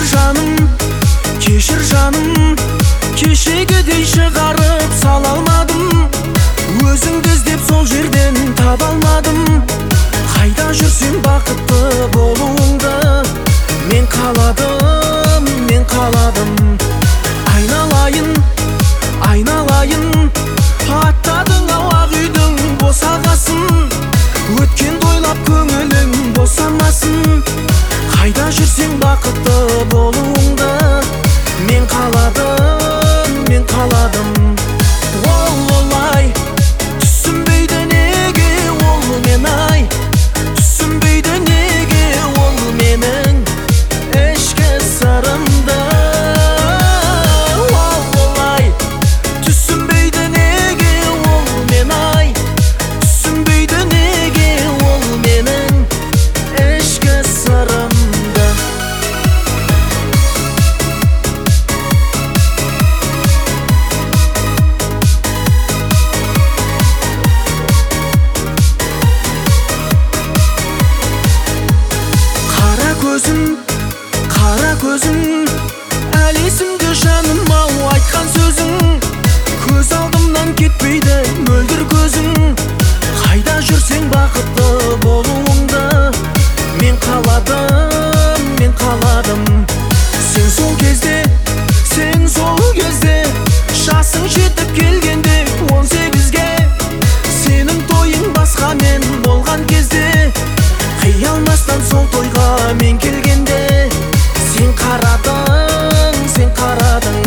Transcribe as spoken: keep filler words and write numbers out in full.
жаным, кешір жаным, кешегідей шығарып сала алмадым. Өзіңді іздеп сол жерден таба алмадым. Қайда жүрсең бақытты болуыңды мен қаладым, мен қаладым. Айналайын, айналайын, аттадың ақ үйдің босағасын. Өткен тойлап көңілің босамасын. Қайда жүрсең бақытты болуыңды мен қаладым, мен қаладым. Ол-олай, түсінбейді неге ол мен ай, түсінбейді неге ол менің ішкі сырымды. Ол-олай, түсінбейді неге ол мен ай, түсінбейді неге ол менің ішкі сырымды. Қара көзің, қара көзің, әлі есімде жаным ау айтқан сөзің. Көз алдымнан кетпейді мөлдір көзің. Қайда жүрсең бақытты болуыңды мен қаладым, мен қаладым. Сен сол кезде, сен сол кезде, жасың жетіп келгенде он сегізге, сенің тойың басқа мен болған кезде, қиялмастан сол тойға мен келгенде, сен қарадың, сен қарадың.